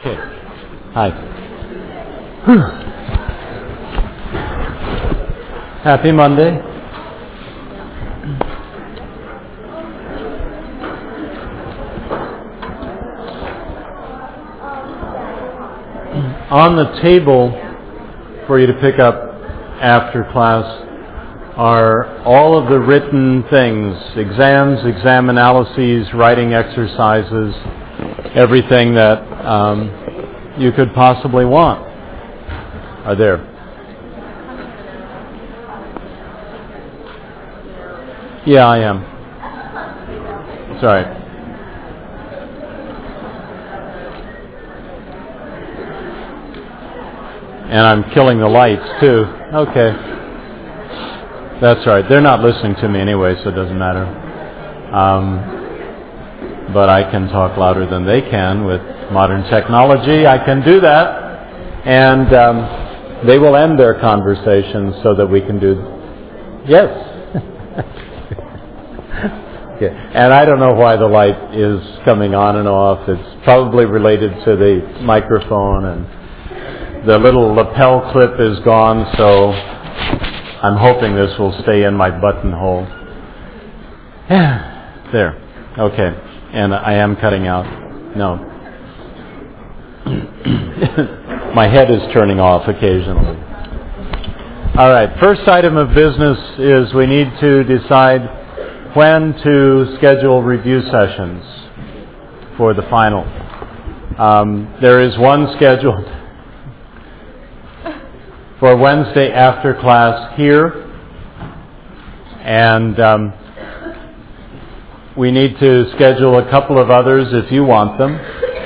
Okay. Hi. Happy Monday. On the table for you to pick up after class are all of the written things, exams, exam analyses, writing exercises, everything that you could possibly want are there. Yeah, I am. Sorry. And I'm killing the lights too. Okay. That's right. They're not listening to me anyway, so it doesn't matter. But I can talk louder than they can with modern technology. I can do that. And they will end their conversation so that we can do... Yes. Okay. And I don't know why the light is coming on and off. It's probably related to the microphone, and the little lapel clip is gone, so I'm hoping this will stay in my buttonhole. There. Okay. And I am cutting out. No. My head is turning off occasionally. All right. First item of business is we need to decide when to schedule review sessions for the final. There is one scheduled for Wednesday after class here, and we need to schedule a couple of others if you want them.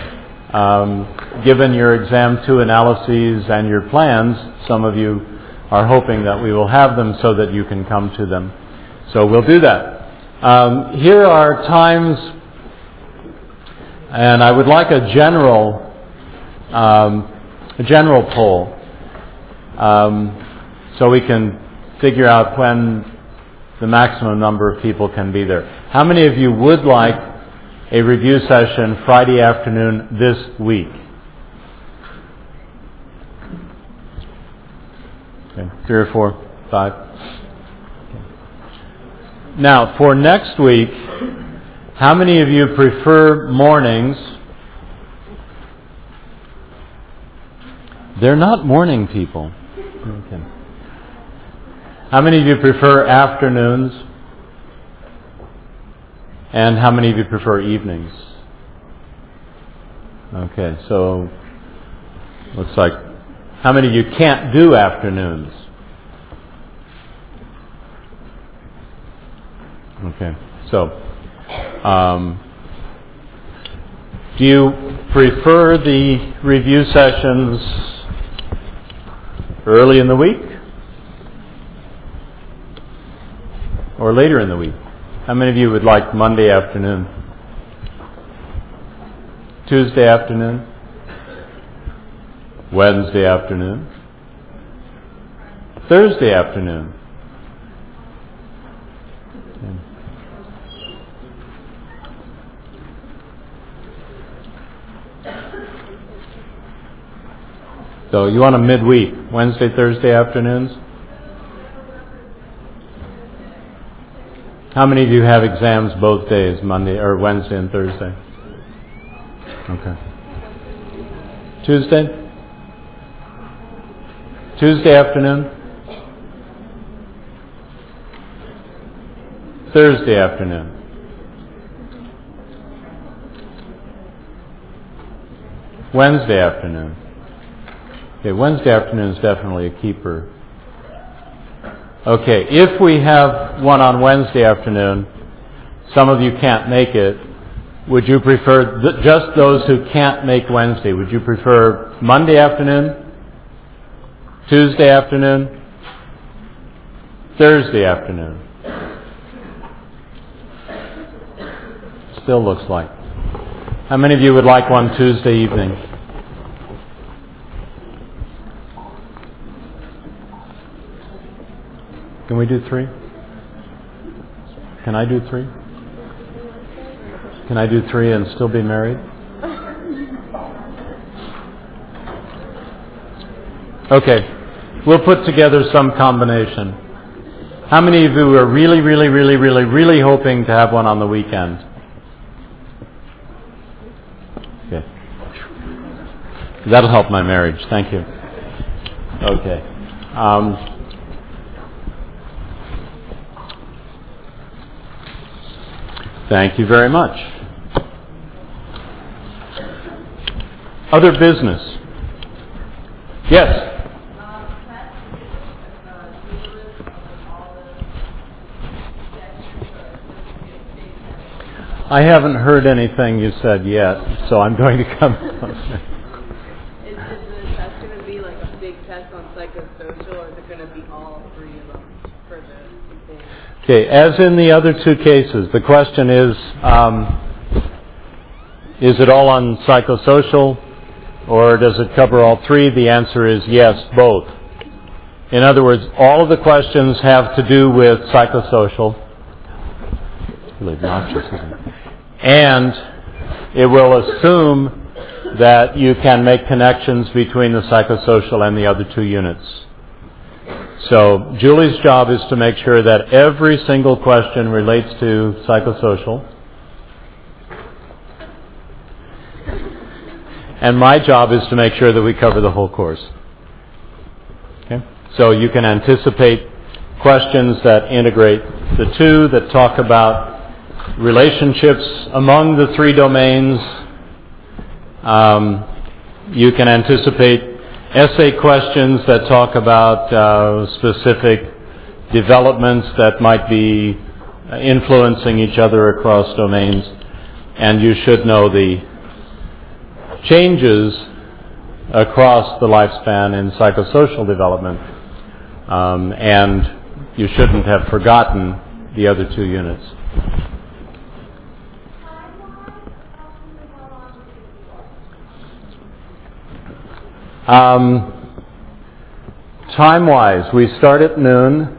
Given your Exam 2 analyses and your plans, some of you are hoping that we will have them so that you can come to them. So we'll do that. Here are times, and I would like a general poll, so we can figure out when the maximum number of people can be there. How many of you would like a review session Friday afternoon this week? Okay, 3 or 4, 5. Okay. Now, for next week, how many of you prefer mornings? They're not morning people. Okay. How many of you prefer afternoons? And how many of you prefer evenings? Okay, so looks like how many of you can't do afternoons? Okay, so do you prefer the review sessions early in the week or later in the week? How many of you would like Monday afternoon? Tuesday afternoon? Wednesday afternoon? Thursday afternoon? So you want a midweek, Wednesday, Thursday afternoons? How many of you have exams both days, Monday or Wednesday and Thursday? Okay. Tuesday? Tuesday afternoon? Thursday afternoon? Wednesday afternoon? Okay, Wednesday afternoon is definitely a keeper. Okay, if we have one on Wednesday afternoon, some of you can't make it, would you prefer, just those who can't make Wednesday, would you prefer Monday afternoon, Tuesday afternoon, Thursday afternoon? Still looks like. How many of you would like one Tuesday evening? Can we do 3? Can I do 3? Can I do 3 and still be married? Okay. We'll put together some combination. How many of you are really hoping to have one on the weekend? Okay. That'll help my marriage. Thank you. Okay. Thank you very much. Other business? Yes. I haven't heard anything you said yet, so I'm going to come. Is the test going to be like a big test on psychosocial, or is it going to be all three of them for the exam? Okay, as in the other two cases, the question is it all on psychosocial, or does it cover all three? The answer is yes, both. In other words, all of the questions have to do with psychosocial. Really obnoxious, isn't it? And it will assume that you can make connections between the psychosocial and the other two units. So Julie's job is to make sure that every single question relates to psychosocial. And my job is to make sure that we cover the whole course. Okay? So you can anticipate questions that integrate the two, that talk about relationships among the three domains. You can anticipate essay questions that talk about specific developments that might be influencing each other across domains. And you should know the changes across the lifespan in psychosocial development. And you shouldn't have forgotten the other two units. Time-wise, we start at noon.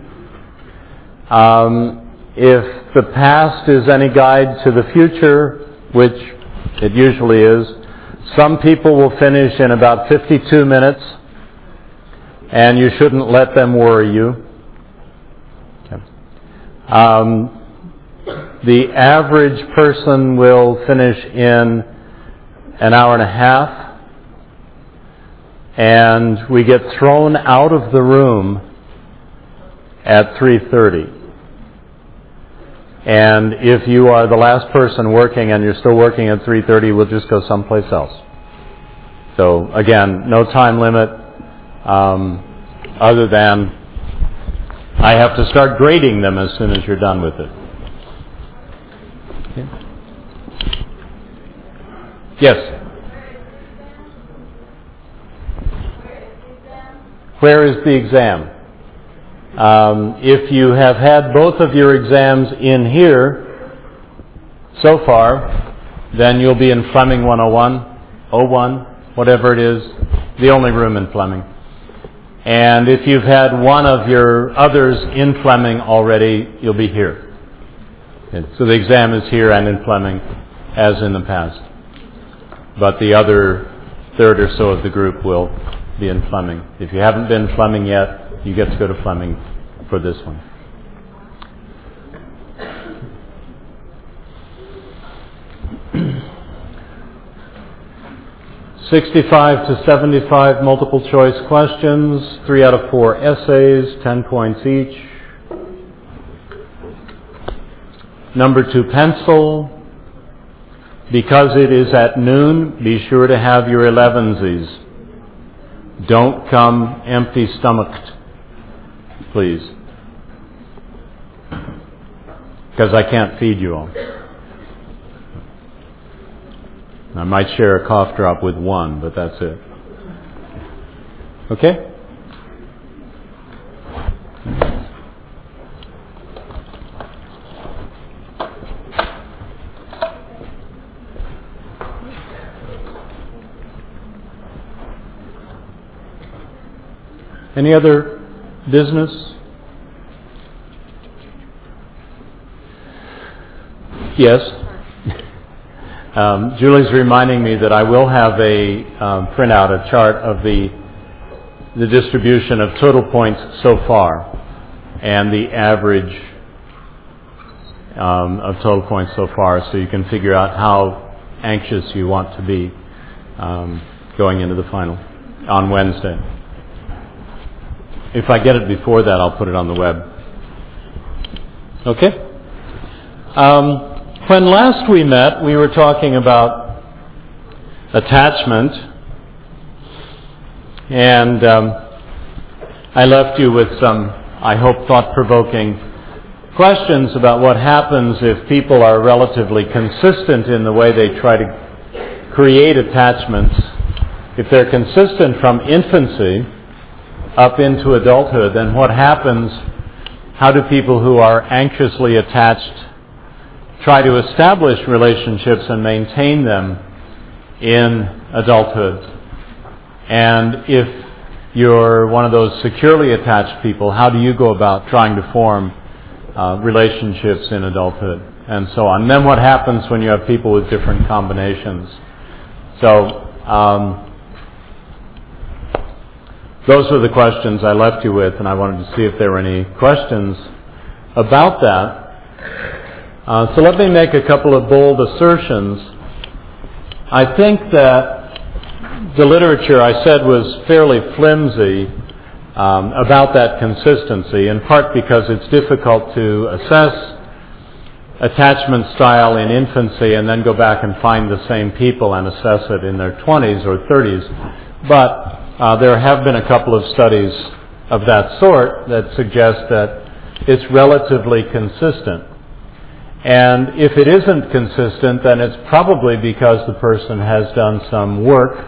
If the past is any guide to the future, which it usually is, some people will finish in about 52 minutes, and you shouldn't let them worry you. Okay. The average person will finish in an hour and a half. And we get thrown out of the room at 3:30. And if you are the last person working and you're still working at 3:30, we'll just go someplace else. So again, no time limit, other than I have to start grading them as soon as you're done with it. Okay. Yes? Where is the exam? If you have had both of your exams in here so far, then you'll be in Fleming 101, 01, whatever it is, the only room in Fleming. And if you've had one of your others in Fleming already, you'll be here. Okay. So the exam is here and in Fleming, as in the past. But the other third or so of the group will be in Fleming. If you haven't been Fleming yet, you get to go to Fleming for this one. (65 to 75 multiple choice questions, 3 out of 4 essays, 10 points each. Number 2 pencil. Because it is at noon, be sure to have your 11sies. Don't come empty-stomached, please, because I can't feed you all. I might share a cough drop with one, but that's it. Okay? Any other business? Yes. Julie's reminding me that I will have a printout, a chart of the the distribution of total points so far and the average of total points so far, so you can figure out how anxious you want to be going into the final on Wednesday. If I get it before that, I'll put it on the web. Okay? When last we met, we were talking about attachment, and I left you with some, I hope, thought-provoking questions about what happens if people are relatively consistent in the way they try to create attachments. If they're consistent from infancy up into adulthood, then what happens? How do people who are anxiously attached try to establish relationships and maintain them in adulthood? And if you're one of those securely attached people, how do you go about trying to form relationships in adulthood, and so on? And then what happens when you have people with different combinations? So those were the questions I left you with, and I wanted to see if there were any questions about that. So let me make a couple of bold assertions. I think that the literature I said was fairly flimsy about that consistency, in part because it's difficult to assess attachment style in infancy and then go back and find the same people and assess it in their 20s or 30s. But there have been a couple of studies of that sort that suggest that it's relatively consistent. And if it isn't consistent, then it's probably because the person has done some work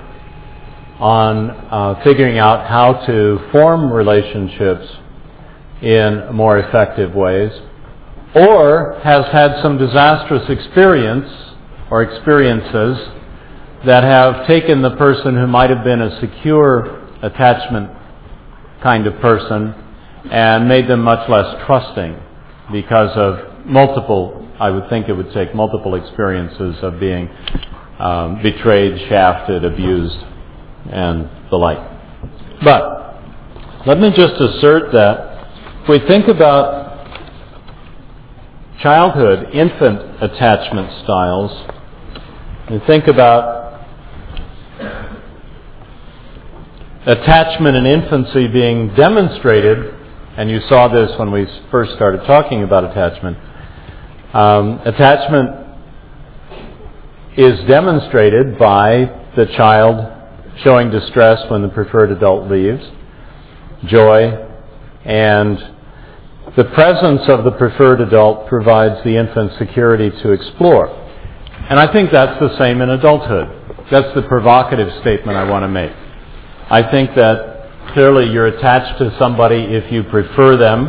on figuring out how to form relationships in more effective ways, or has had some disastrous experience or experiences that have taken the person who might have been a secure attachment kind of person and made them much less trusting because of multiple, I would think it would take multiple experiences of being betrayed, shafted, abused, and the like. But let me just assert that if we think about childhood, infant attachment styles, and think about attachment in infancy being demonstrated, and you saw this when we first started talking about attachment. Attachment is demonstrated by the child showing distress when the preferred adult leaves, joy, and the presence of the preferred adult provides the infant security to explore. And I think that's the same in adulthood. That's the provocative statement I want to make. I think that clearly you're attached to somebody if you prefer them.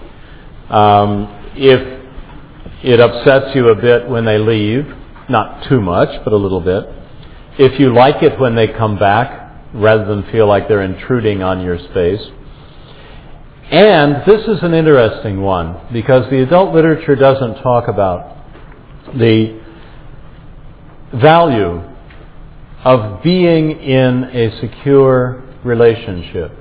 If it upsets you a bit when they leave, not too much, but a little bit. If you like it when they come back, rather than feel like they're intruding on your space. And this is an interesting one, because the adult literature doesn't talk about the value of being in a secure relationship.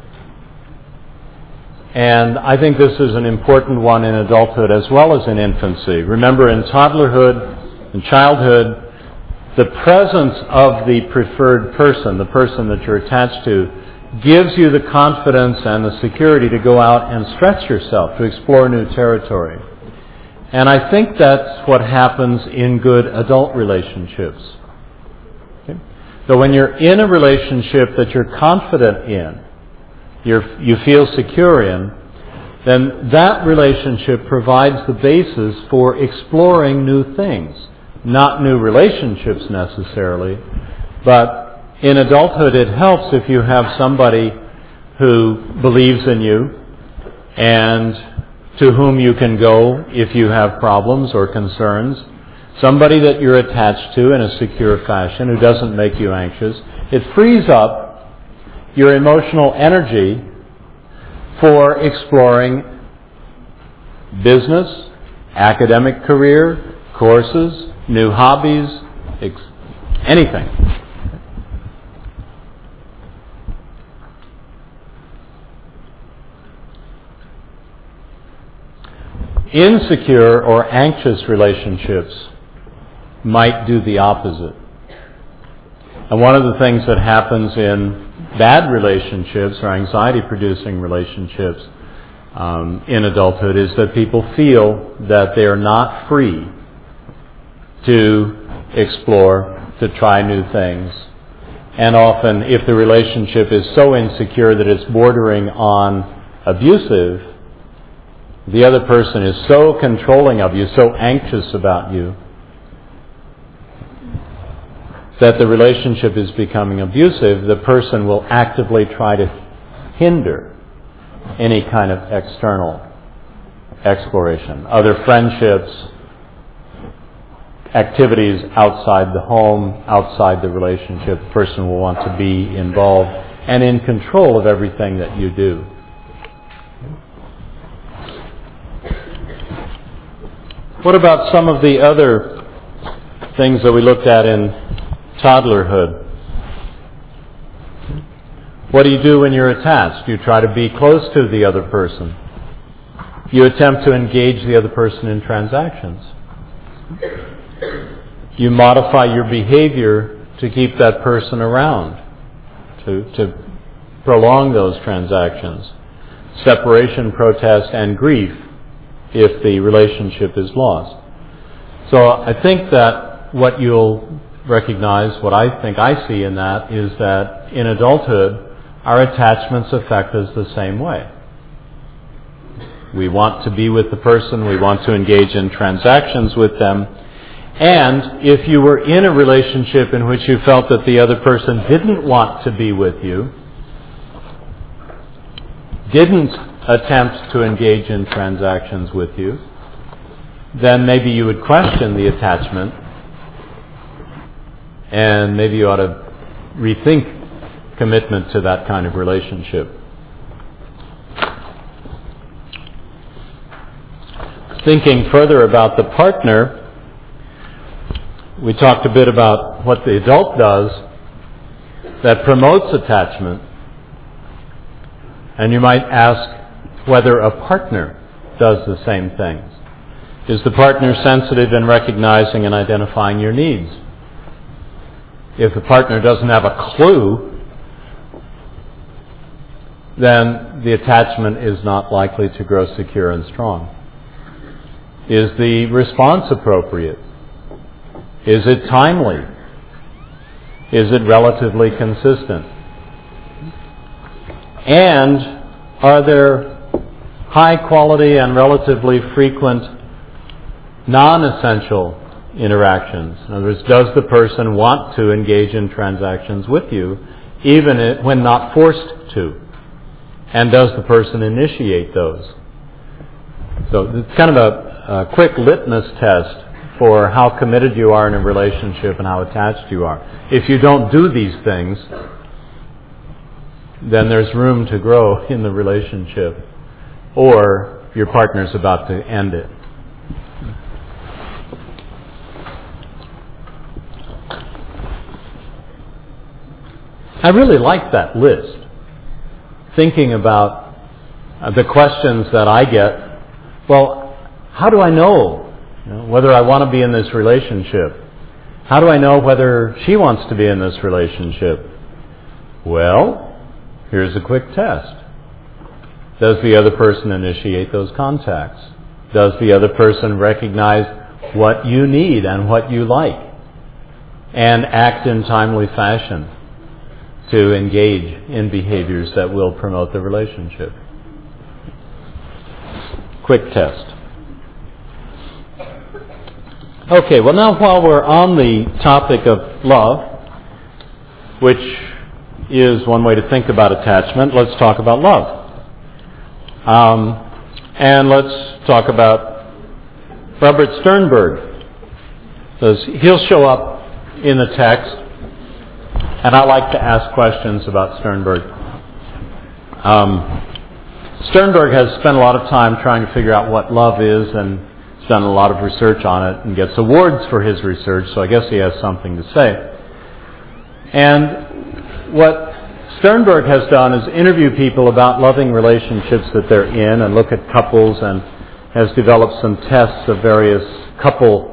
And I think this is an important one in adulthood as well as in infancy. Remember, in toddlerhood and childhood, the presence of the preferred person, the person that you're attached to, gives you the confidence and the security to go out and stretch yourself, to explore new territory. And I think that's what happens in good adult relationships. Okay? So when you're in a relationship that you're confident in, you feel secure in, then that relationship provides the basis for exploring new things. Not new relationships necessarily, but in adulthood it helps if you have somebody who believes in you and to whom you can go if you have problems or concerns. Somebody that you're attached to in a secure fashion who doesn't make you anxious. It frees up your emotional energy for exploring business, academic career, courses, new hobbies, anything. Insecure or anxious relationships might do the opposite. And one of the things that happens in bad relationships or anxiety-producing relationships in adulthood is that people feel that they are not free to explore, to try new things. And often, if the relationship is so insecure that it's bordering on abusive, the other person is so controlling of you, so anxious about you, that the relationship is becoming abusive, the person will actively try to hinder any kind of external exploration. Other friendships, activities outside the home, outside the relationship, the person will want to be involved and in control of everything that you do. What about some of the other things that we looked at in toddlerhood? What do you do when you're attached? You try to be close to the other person. You attempt to engage the other person in transactions. You modify your behavior to keep that person around, to prolong those transactions. Separation, protest, and grief if the relationship is lost. So I think that what you'll recognize, what I think I see in that, is that in adulthood, our attachments affect us the same way. We want to be with the person, we want to engage in transactions with them, and if you were in a relationship in which you felt that the other person didn't want to be with you, didn't attempt to engage in transactions with you, then maybe you would question the attachment, and maybe you ought to rethink commitment to that kind of relationship. Thinking further about the partner, we talked a bit about what the adult does that promotes attachment, and you might ask whether a partner does the same things. Is the partner sensitive in recognizing and identifying your needs? If the partner doesn't have a clue, then the attachment is not likely to grow secure and strong. Is the response appropriate? Is it timely? Is it relatively consistent? And are there high quality and relatively frequent non-essential interactions? In other words, does the person want to engage in transactions with you, even when not forced to? And does the person initiate those? So it's kind of a quick litmus test for how committed you are in a relationship and how attached you are. If you don't do these things, then there's room to grow in the relationship, or your partner's about to end it. I really like that list. Thinking about the questions that I get. Well, how do I know, whether I want to be in this relationship? How do I know whether she wants to be in this relationship? Well, here's a quick test. Does the other person initiate those contacts? Does the other person recognize what you need and what you like and act in timely fashion to engage in behaviors that will promote the relationship? Quick test. Okay, well now while we're on the topic of love, which is one way to think about attachment, let's talk about love. And let's talk about Robert Sternberg. He'll show up in the text, and I like to ask questions about Sternberg. Sternberg has spent a lot of time trying to figure out what love is, and he's done a lot of research on it and gets awards for his research, so I guess he has something to say. And what Sternberg has done is interview people about loving relationships that they're in and look at couples and has developed some tests of various couple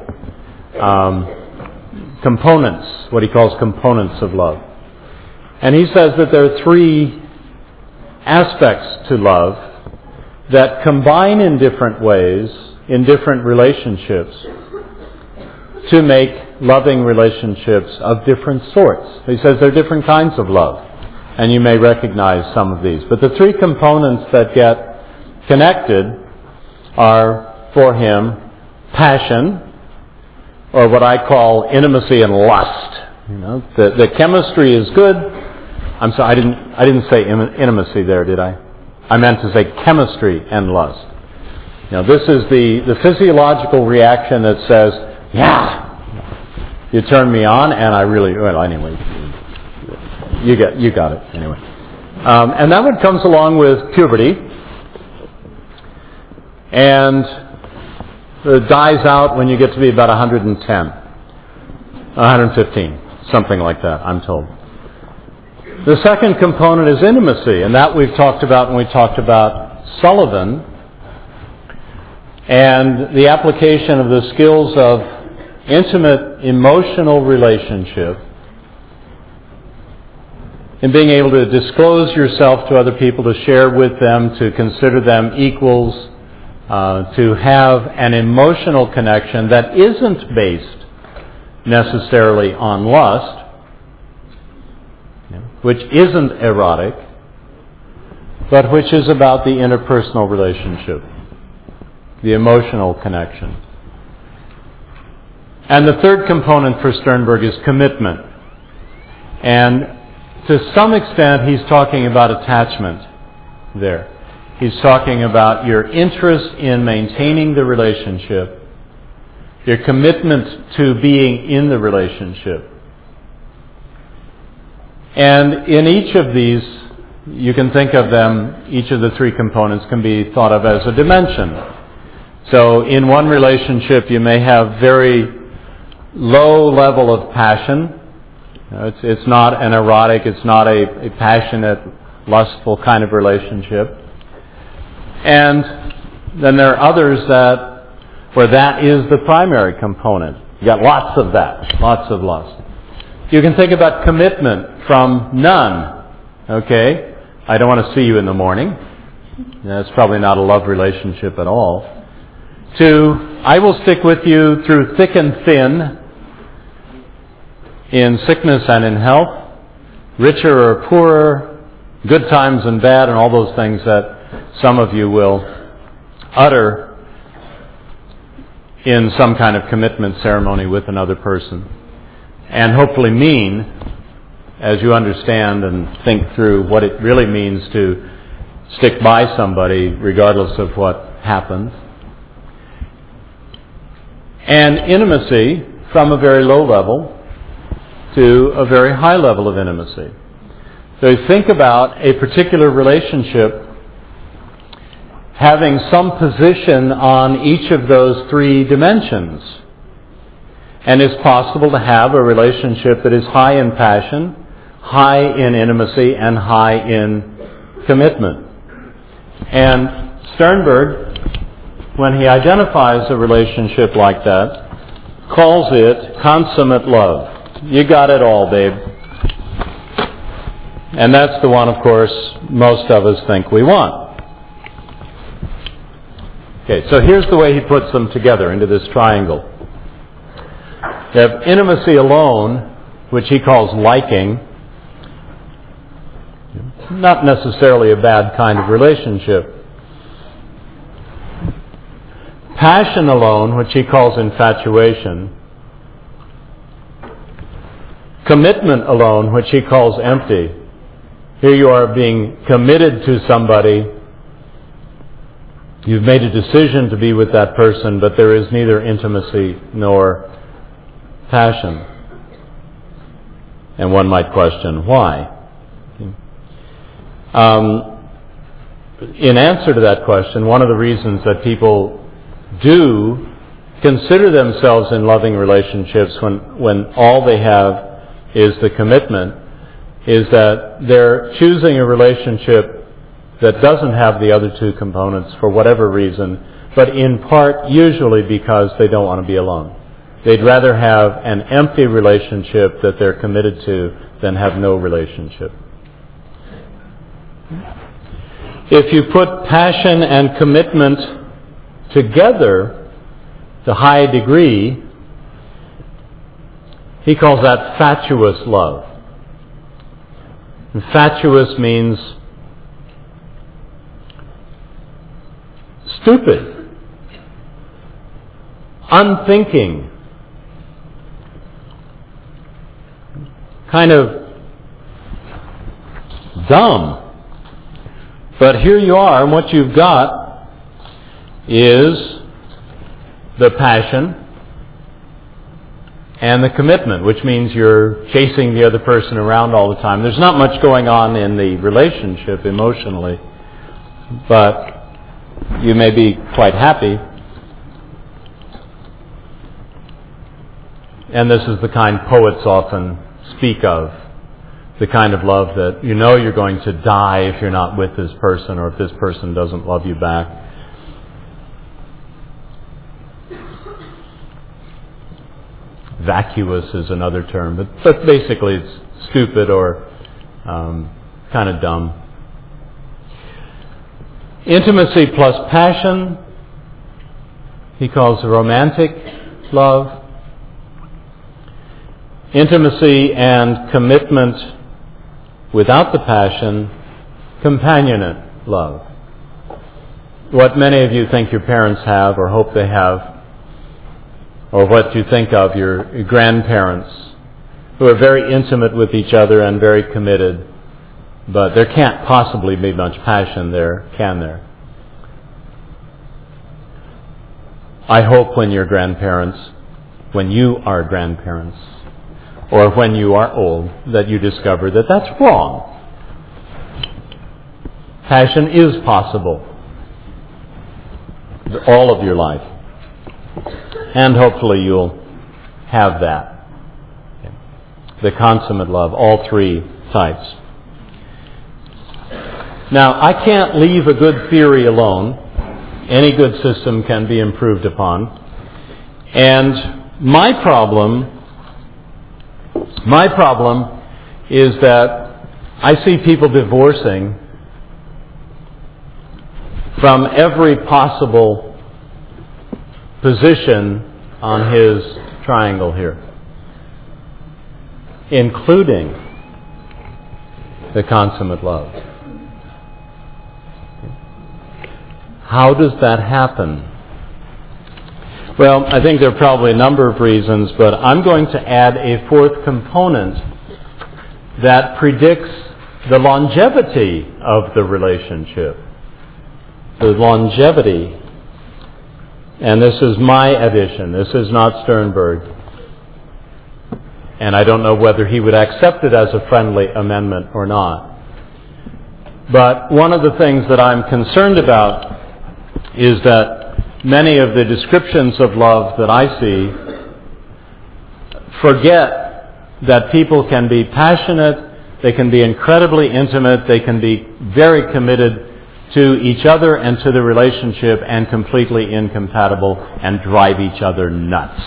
components, what he calls components of love. And he says that there are three aspects to love that combine in different ways, in different relationships, to make loving relationships of different sorts. He says there are different kinds of love, and you may recognize some of these. But the three components that get connected are, for him, passion, or what I call intimacy and lust. The chemistry is good. I'm sorry, I didn't say intimacy there, did I? I meant to say chemistry and lust. This is the physiological reaction that says, yeah, you turn me on, and I really, well, anyway, you got it, anyway. And that one comes along with puberty, and it dies out when you get to be about 110, 115, something like that, I'm told. The second component is intimacy, and that we've talked about when we talked about Sullivan, and the application of the skills of intimate emotional relationship in being able to disclose yourself to other people, to share with them, to consider them equals, to have an emotional connection that isn't based necessarily on lust, which isn't erotic, but which is about the interpersonal relationship, the emotional connection. And the third component for Sternberg is commitment. And to some extent, he's talking about attachment there. He's talking about your interest in maintaining the relationship, your commitment to being in the relationship. And in each of these, you can think of them, each of the three components can be thought of as a dimension. So in one relationship, you may have very low level of passion. It's not an erotic, it's not a passionate, lustful kind of relationship. And then there are others where that is the primary component. You got lots of that, lots of lust. You can think about commitment from none. Okay? I don't want to see you in the morning. That's probably not a love relationship at all. To, I will stick with you through thick and thin, in sickness and in health, richer or poorer, good times and bad, and all those things that some of you will utter in some kind of commitment ceremony with another person. And hopefully mean, as you understand and think through what it really means to stick by somebody regardless of what happens. And intimacy from a very low level to a very high level of intimacy. So you think about a particular relationship having some position on each of those three dimensions. And it's possible to have a relationship that is high in passion, high in intimacy, and high in commitment. And Sternberg, when he identifies a relationship like that, calls it consummate love. You got it all, babe. And that's the one, of course, most of us think we want. Okay, so here's the way he puts them together into this triangle. You have intimacy alone, which he calls liking. Not necessarily a bad kind of relationship. Passion alone, which he calls infatuation. Commitment alone, which he calls empty. Here you are being committed to somebody. You've made a decision to be with that person, but there is neither intimacy nor passion. And one might question, why? In answer to that question, one of the reasons that people do consider themselves in loving relationships when all they have is the commitment is that they're choosing a relationship that doesn't have the other two components for whatever reason, but in part usually because they don't want to be alone. They'd rather have an empty relationship that they're committed to than have no relationship. If you put passion and commitment together to high degree, he calls that fatuous love. And fatuous means stupid, unthinking, kind of dumb. But here you are, and what you've got is the passion and the commitment, which means you're chasing the other person around all the time. There's not much going on in the relationship emotionally, but you may be quite happy. And this is the kind poets often speak of, the kind of love that you know you're going to die if you're not with this person, or if this person doesn't love you back. Vacuous is another term, but basically it's stupid or kind of dumb. Intimacy plus passion, he calls romantic love. Intimacy and commitment without the passion, companionate love. What many of you think your parents have or hope they have, or what you think of your grandparents, who are very intimate with each other and very committed, but there can't possibly be much passion there, can there? I hope when you're grandparents, when you are grandparents, or when you are old, that you discover that that's wrong. Passion is possible all of your life. And hopefully you'll have that. The consummate love, all three types. Now, I can't leave a good theory alone. Any good system can be improved upon. And my problem is that I see people divorcing from every possible position on his triangle here, including the consummate love. How does that happen? Well, I think there are probably a number of reasons, but I'm going to add a fourth component that predicts the longevity of the relationship. The longevity. And this is my addition. This is not Sternberg. And I don't know whether he would accept it as a friendly amendment or not. But one of the things that I'm concerned about is that many of the descriptions of love that I see forget that people can be passionate, they can be incredibly intimate, they can be very committed to each other and to the relationship, and completely incompatible and drive each other nuts.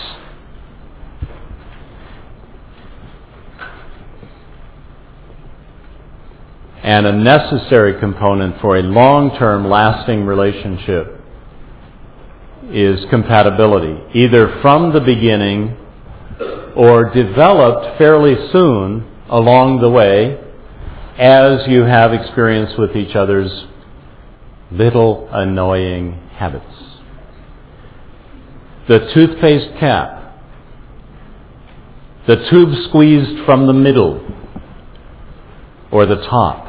And a necessary component for a long-term lasting relationship is compatibility, either from the beginning or developed fairly soon along the way as you have experience with each other's little annoying habits. The toothpaste cap, the tube squeezed from the middle or the top,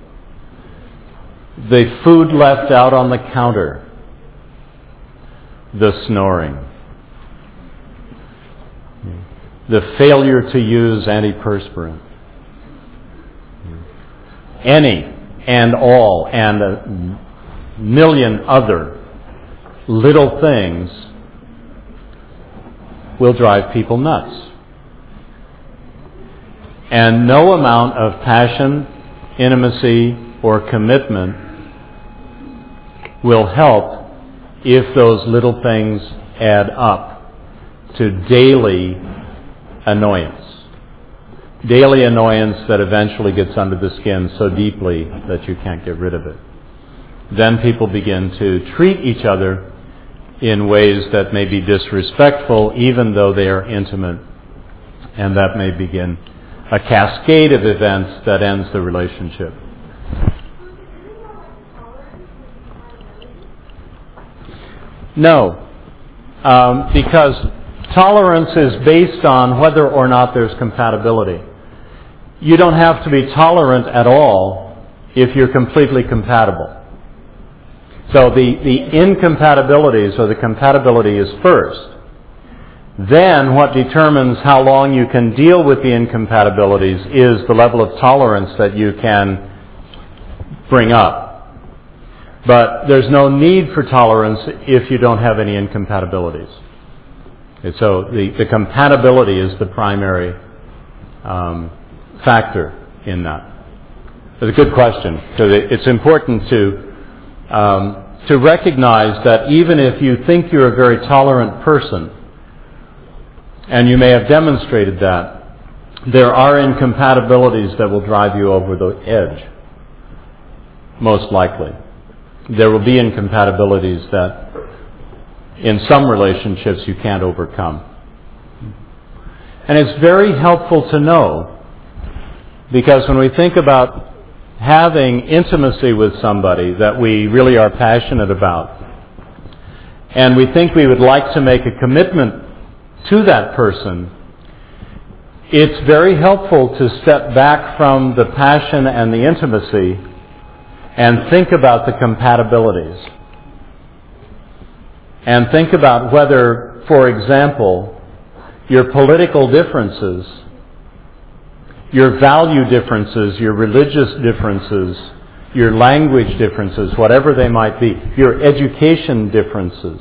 the food left out on the counter, the snoring, the failure to use antiperspirant, any and all and a million other little things will drive people nuts. And no amount of passion, intimacy, or commitment will help if those little things add up to daily annoyance. Daily annoyance that eventually gets under the skin so deeply that you can't get rid of it. Then people begin to treat each other in ways that may be disrespectful, even though they are intimate, and that may begin a cascade of events that ends the relationship. No, because tolerance is based on whether or not there's compatibility. You don't have to be tolerant at all if you're completely compatible. So the incompatibilities or the compatibility is first. Then what determines how long you can deal with the incompatibilities is the level of tolerance that you can bring up. But there's no need for tolerance if you don't have any incompatibilities. And so the compatibility is the primary factor in that. It's a good question, because it's important to recognize that even if you think you're a very tolerant person, and you may have demonstrated that, there are incompatibilities that will drive you over the edge, most likely. There will be incompatibilities that in some relationships you can't overcome. And it's very helpful to know, because when we think about having intimacy with somebody that we really are passionate about, and we think we would like to make a commitment to that person, it's very helpful to step back from the passion and the intimacy and think about the compatibilities. And think about whether, for example, your political differences, your value differences, your religious differences, your language differences, whatever they might be, your education differences,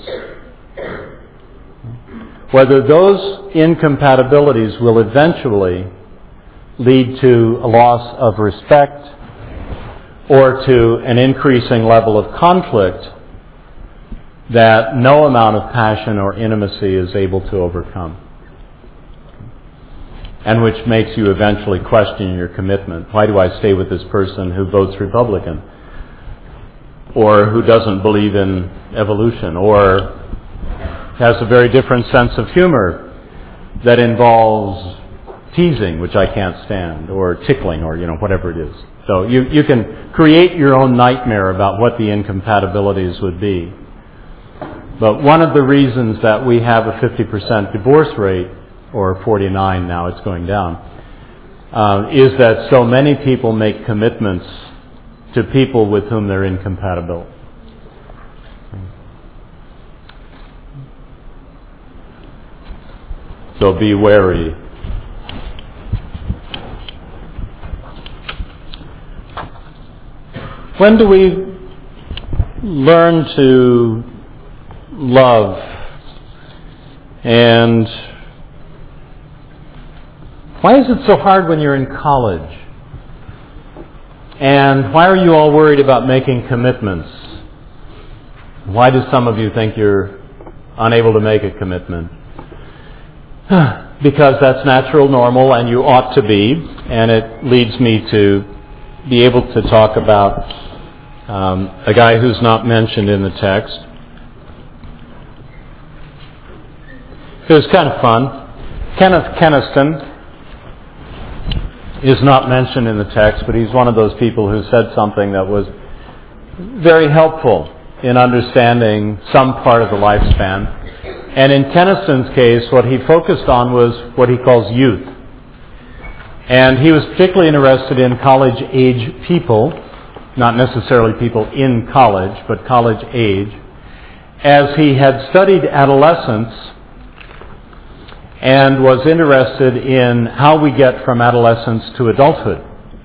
whether those incompatibilities will eventually lead to a loss of respect or to an increasing level of conflict that no amount of passion or intimacy is able to overcome, and which makes you eventually question your commitment. Why do I stay with this person who votes Republican, or who doesn't believe in evolution, or has a very different sense of humor that involves teasing, which I can't stand, or tickling, or whatever it is. So you can create your own nightmare about what the incompatibilities would be. But one of the reasons that we have a 50% divorce rate, or 49 now, it's going down, is that so many people make commitments to people with whom they're incompatible. So be wary. When do we learn to love? And why is it so hard when you're in college? And why are you all worried about making commitments? Why do some of you think you're unable to make a commitment? Because that's natural, normal, and you ought to be. And it leads me to be able to talk about a guy who's not mentioned in the text. It was kind of fun. Kenneth Keniston is not mentioned in the text, but he's one of those people who said something that was very helpful in understanding some part of the lifespan. And in Keniston's case, what he focused on was what he calls youth. And he was particularly interested in college-age people, not necessarily people in college, but college age, as he had studied adolescence and was interested in how we get from adolescence to adulthood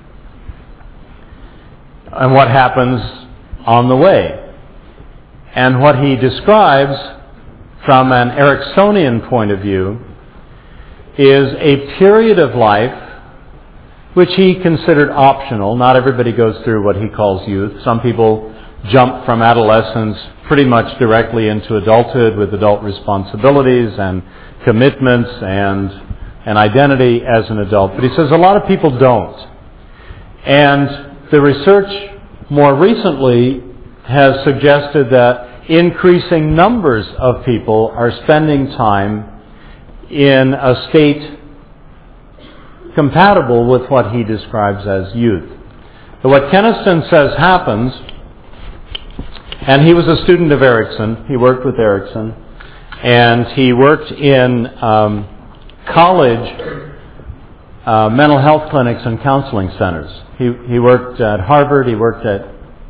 and what happens on the way. And what he describes from an Ericksonian point of view is a period of life which he considered optional. Not everybody goes through what he calls youth. Some people jump from adolescence pretty much directly into adulthood with adult responsibilities and commitments and an identity as an adult. But he says a lot of people don't. And the research more recently has suggested that increasing numbers of people are spending time in a state compatible with what he describes as youth. But what Kenniston says happens, and he was a student of Erickson, he worked with Erickson, and he worked in college mental health clinics and counseling centers. He worked at Harvard, he worked at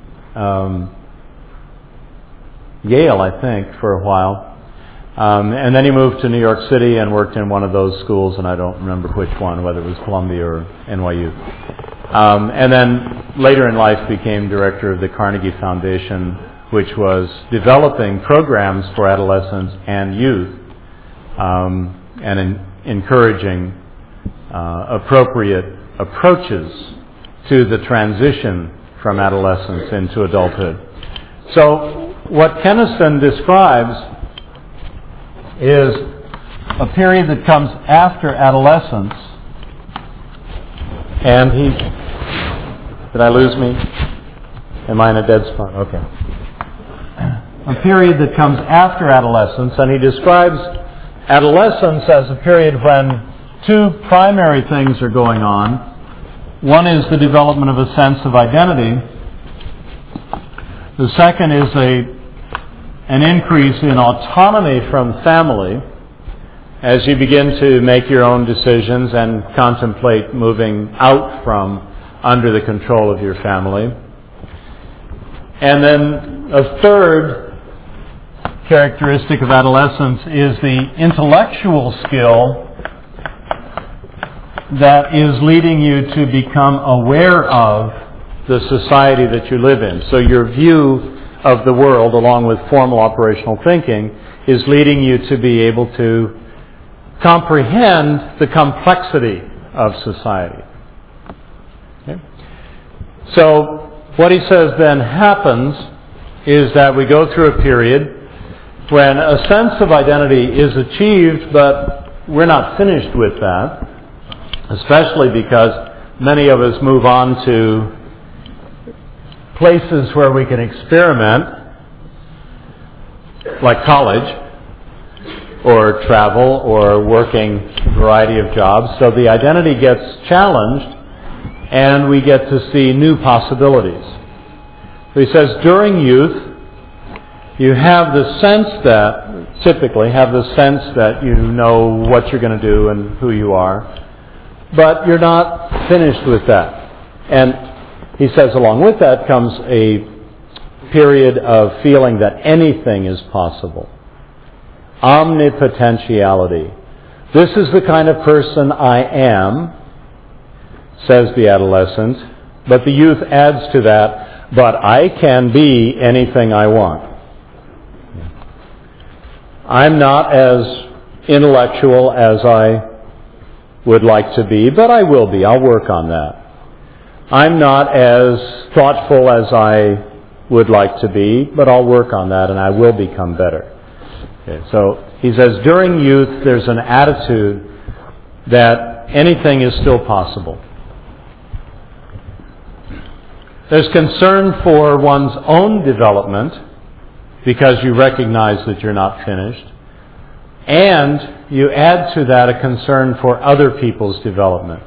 Yale, I think, for a while. And then he moved to New York City and worked in one of those schools, and I don't remember which one, whether it was Columbia or NYU. And then later in life became director of the Carnegie Foundation, which was developing programs for adolescents and youth and encouraging appropriate approaches to the transition from adolescence into adulthood. So what Kenniston describes is a period that comes after adolescence, and did I lose me? Am I in a dead spot? Okay. A period that comes after adolescence, and he describes adolescence as a period when two primary things are going on. One is the development of a sense of identity. The second is an increase in autonomy from family as you begin to make your own decisions and contemplate moving out from under the control of your family. And then a third characteristic of adolescence is the intellectual skill that is leading you to become aware of the society that you live in. So your view of the world, along with formal operational thinking, is leading you to be able to comprehend the complexity of society. Okay? So what he says then happens is that we go through a period when a sense of identity is achieved, but we're not finished with that, especially because many of us move on to places where we can experiment, like college, or travel, or working a variety of jobs. So the identity gets challenged, and we get to see new possibilities. So he says during youth, you have the sense that, typically have the sense that you know what you're going to do and who you are, but you're not finished with that. And he says along with that comes a period of feeling that anything is possible. Omnipotentiality. This is the kind of person I am, says the adolescent, but the youth adds to that, but I can be anything I want. I'm not as intellectual as I would like to be, but I will be. I'll work on that. I'm not as thoughtful as I would like to be, but I'll work on that and I will become better. Okay, so he says during youth there's an attitude that anything is still possible. There's concern for one's own development because you recognize that you're not finished. And you add to that a concern for other people's development.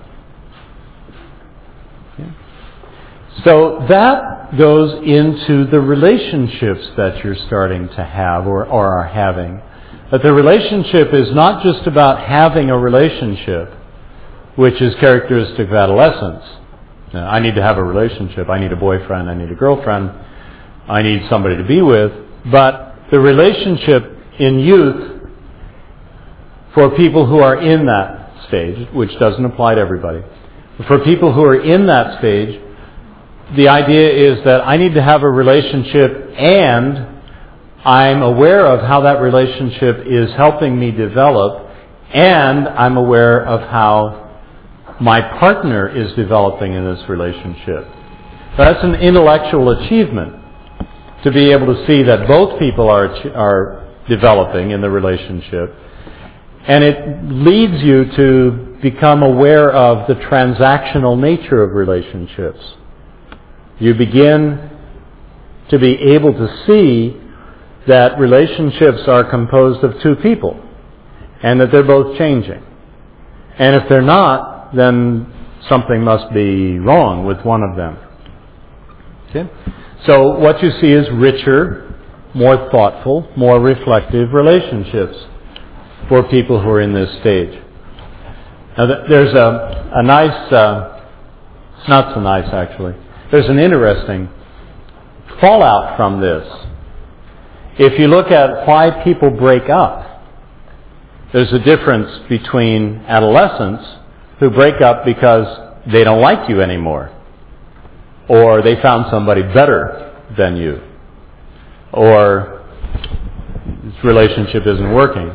Okay. So that goes into the relationships that you're starting to have or are having. But the relationship is not just about having a relationship, which is characteristic of adolescence. Now, I need to have a relationship. I need a boyfriend. I need a girlfriend. I need somebody to be with. But the relationship in youth, for people who are in that stage, which doesn't apply to everybody, for people who are in that stage, the idea is that I need to have a relationship and I'm aware of how that relationship is helping me develop, and I'm aware of how my partner is developing in this relationship. That's an intellectual achievement. to be able to see that both people are developing in the relationship. And it leads you to become aware of the transactional nature of relationships. You begin to be able to see that relationships are composed of two people and that they're both changing. And if they're not, then something must be wrong with one of them. Okay? So what you see is richer, more thoughtful, more reflective relationships for people who are in this stage. Now there's a nice, it's not so nice actually, there's an interesting fallout from this. If you look at why people break up, there's a difference between adolescents who break up because they don't like you anymore, or they found somebody better than you, or this relationship isn't working.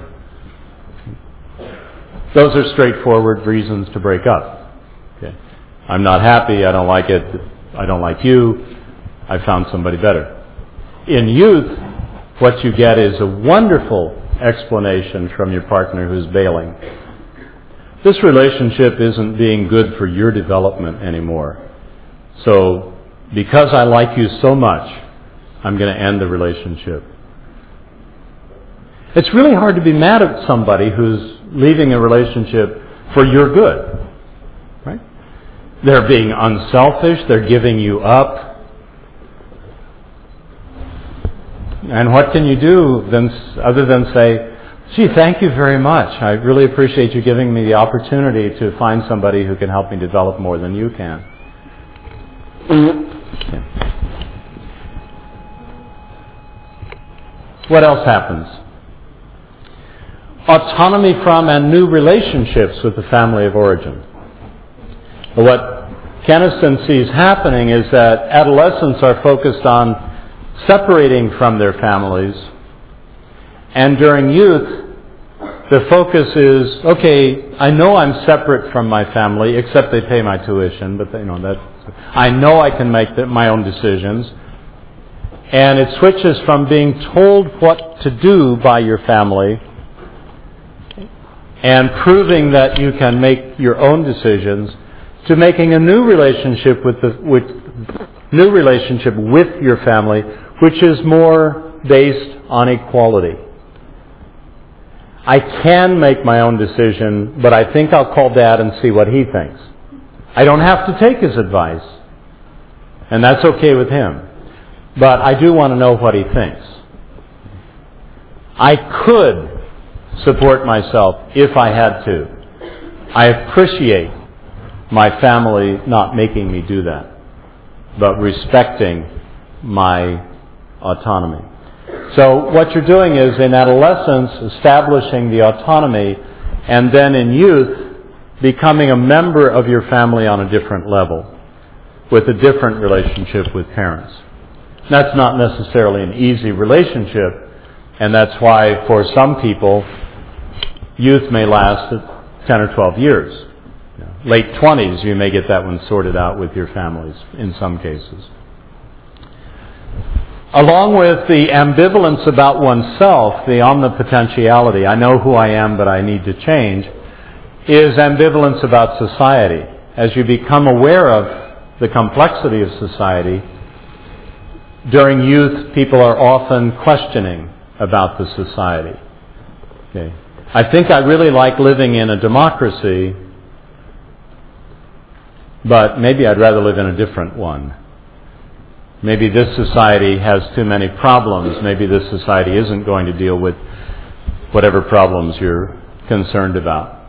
Those are straightforward reasons to break up. Okay. I'm not happy, I don't like it, I don't like you, I found somebody better. In youth, what you get is a wonderful explanation from your partner who's bailing. This relationship isn't being good for your development anymore. So, because I like you so much, I'm going to end the relationship. It's really hard to be mad at somebody who's leaving a relationship for your good. Right? They're being unselfish, they're giving you up. And what can you do other than say, gee, thank you very much. I really appreciate you giving me the opportunity to find somebody who can help me develop more than you can. Yeah. What else happens? Autonomy from and new relationships with the family of origin. What Keniston sees happening is that adolescents are focused on separating from their families, and during youth, the focus is, okay, I know I'm separate from my family, except they pay my tuition, but I know I can make my own decisions. And it switches from being told what to do by your family and proving that you can make your own decisions to making a new relationship with your family, which is more based on equality. I can make my own decision, but I think I'll call Dad and see what he thinks. I don't have to take his advice, and that's okay with him. But I do want to know what he thinks. I could support myself if I had to. I appreciate my family not making me do that, but respecting my autonomy. So what you're doing is, in adolescence, establishing the autonomy, and then in youth, becoming a member of your family on a different level, with a different relationship with parents. That's not necessarily an easy relationship, and that's why for some people, youth may last 10 or 12 years. Late 20s, you may get that one sorted out with your families in some cases. Along with the ambivalence about oneself, the omnipotentiality, I know who I am but I need to change, is ambivalence about society. As you become aware of the complexity of society, during youth people are often questioning about the society. Okay. I think I really like living in a democracy, but maybe I'd rather live in a different one. Maybe this society has too many problems. Maybe this society isn't going to deal with whatever problems you're concerned about.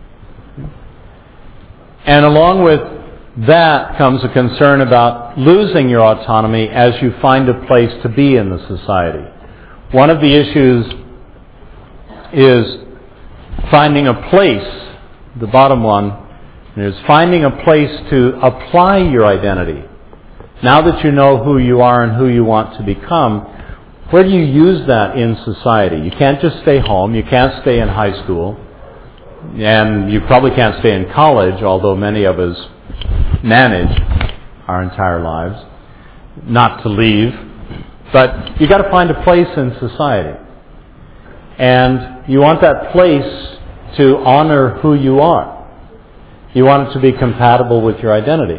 And along with that comes a concern about losing your autonomy as you find a place to be in the society. One of the issues is finding a place, the bottom one, is finding a place to apply your identity. Now that you know who you are and who you want to become, where do you use that in society? You can't just stay home, you can't stay in high school, and you probably can't stay in college, although many of us manage our entire lives not to leave. But you got to find a place in society. And you want that place to honor who you are. You want it to be compatible with your identity.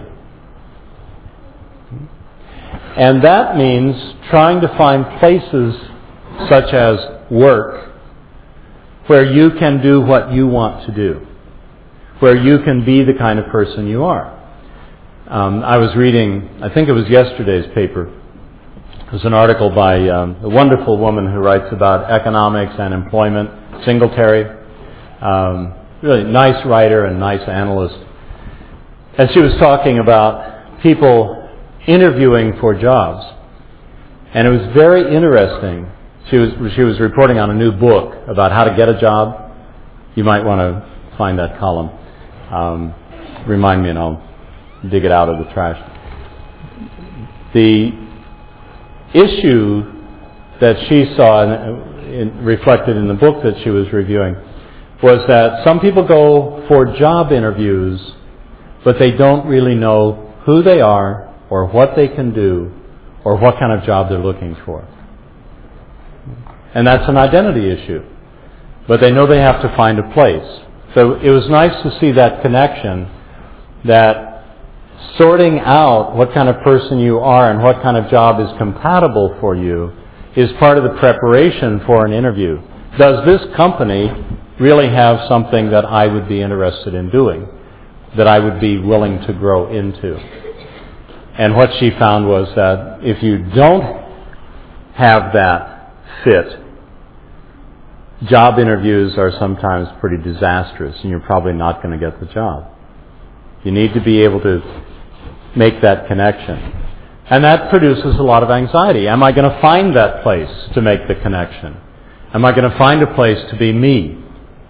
And that means trying to find places such as work where you can do what you want to do, where you can be the kind of person you are. I was reading, I think it was yesterday's paper. It was an article by a wonderful woman who writes about economics and employment, Singletary. Really nice writer and nice analyst. And she was talking about people interviewing for jobs. And it was very interesting. She was reporting on a new book about how to get a job. You might want to find that column. Remind me and I'll dig it out of the trash. The issue that she saw reflected in the book that she was reviewing was that some people go for job interviews, but they don't really know who they are or what they can do or what kind of job they're looking for. And that's an identity issue. But they know they have to find a place. So it was nice to see that connection, that sorting out what kind of person you are and what kind of job is compatible for you is part of the preparation for an interview. Does this company really have something that I would be interested in doing, that I would be willing to grow into? And what she found was that if you don't have that fit, job interviews are sometimes pretty disastrous and you're probably not going to get the job. You need to be able to make that connection. And that produces a lot of anxiety. Am I going to find that place to make the connection? Am I going to find a place to be me?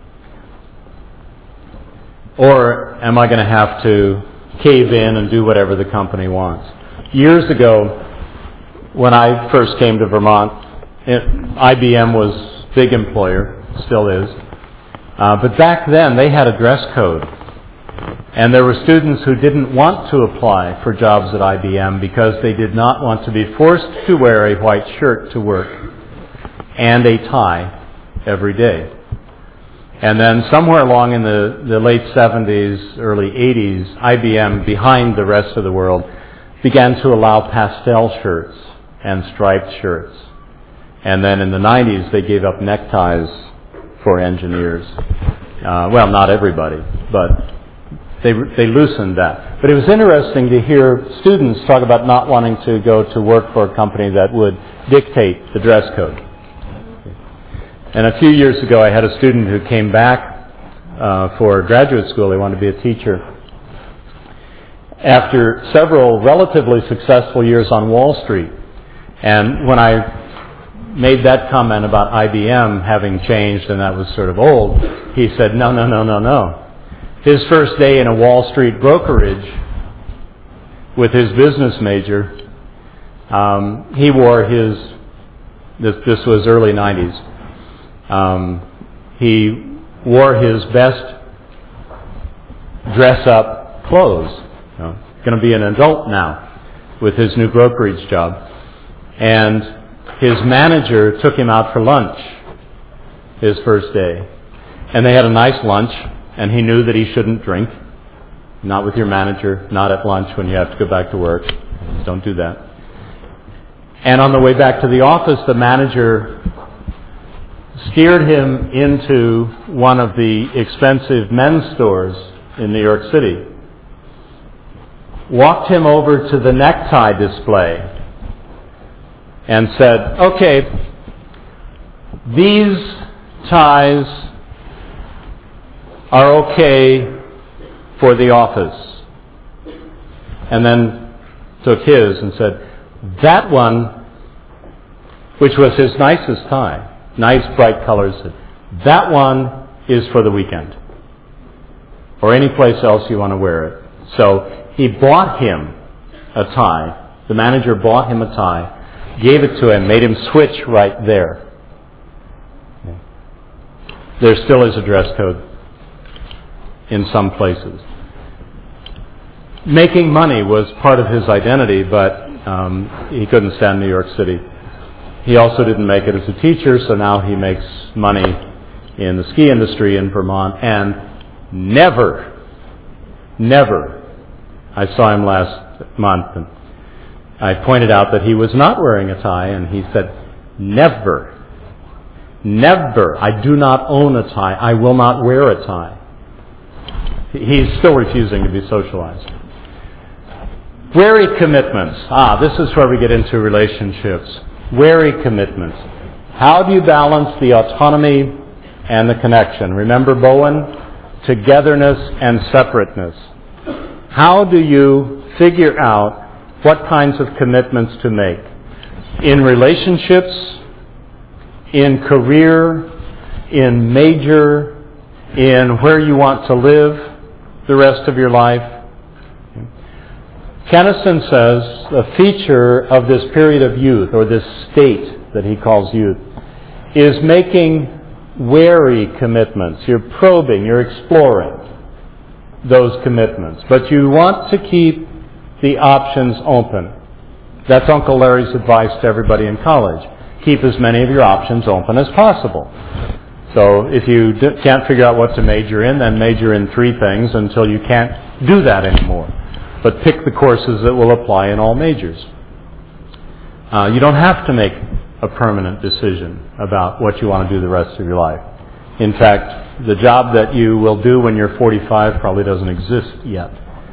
Or am I going to have to cave in and do whatever the company wants? Years ago, when I first came to Vermont, IBM was a big employer, still is. But back then, they had a dress code. And there were students who didn't want to apply for jobs at IBM because they did not want to be forced to wear a white shirt to work and a tie every day. And then somewhere along in the late 70s, early 80s, IBM, behind the rest of the world, began to allow pastel shirts and striped shirts. And then in the 90s, they gave up neckties for engineers. Well, not everybody, but they loosened that. But it was interesting to hear students talk about not wanting to go to work for a company that would dictate the dress code. And a few years ago, I had a student who came back for graduate school. He wanted to be a teacher. After several relatively successful years on Wall Street, and when I made that comment about IBM having changed and that was sort of old, he said, no. His first day in a Wall Street brokerage with his business major, he wore this was early 90s, he wore his best dress-up clothes. Going to be an adult now with his new brokerage job. And his manager took him out for lunch his first day. And they had a nice lunch, and he knew that he shouldn't drink. Not with your manager, not at lunch when you have to go back to work. Don't do that. And on the way back to the office, the manager steered him into one of the expensive men's stores in New York City, walked him over to the necktie display, and said, okay, these ties are okay for the office. And then took his and said, that one, which was his nicest tie, nice bright colors, that one is for the weekend. Or any place else you want to wear it. So he bought him a tie. The manager bought him a tie, gave it to him, made him switch right there. There still is a dress code in some places. Making money was part of his identity, but he couldn't stand New York City. He also didn't make it as a teacher, so now he makes money in the ski industry in Vermont. And never, I saw him last month, and I pointed out that he was not wearing a tie, and he said, never, I do not own a tie. I will not wear a tie. He's still refusing to be socialized. Wary commitments. This is where we get into relationships. Wary commitments. How do you balance the autonomy and the connection? Remember Bowen? Togetherness and separateness. How do you figure out what kinds of commitments to make? In relationships, in career, in major, in where you want to live the rest of your life. Kennison says a feature of this period of youth, or this state that he calls youth, is making wary commitments. You're probing, you're exploring those commitments. But you want to keep the options open. That's Uncle Larry's advice to everybody in college. Keep as many of your options open as possible. So if you can't figure out what to major in, then major in 3 things until you can't do that anymore. But pick the courses that will apply in all majors. You don't have to make a permanent decision about what you want to do the rest of your life. In fact, the job that you will do when you're 45 probably doesn't exist yet.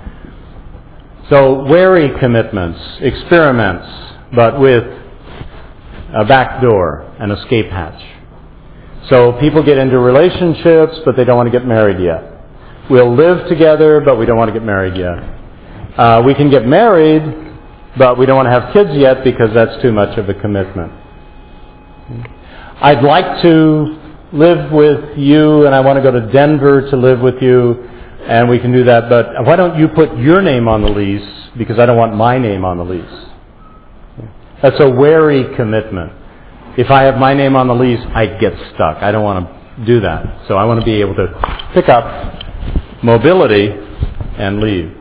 So wary commitments, experiments, but with a back door, an escape hatch. So people get into relationships, but they don't want to get married yet. We'll live together, but we don't want to get married yet. We can get married, but we don't want to have kids yet because that's too much of a commitment. I'd like to live with you, and I want to go to Denver to live with you, and we can do that, but why don't you put your name on the lease because I don't want my name on the lease. That's a wary commitment. If I have my name on the lease, I get stuck. I don't want to do that. So I want to be able to pick up mobility and leave.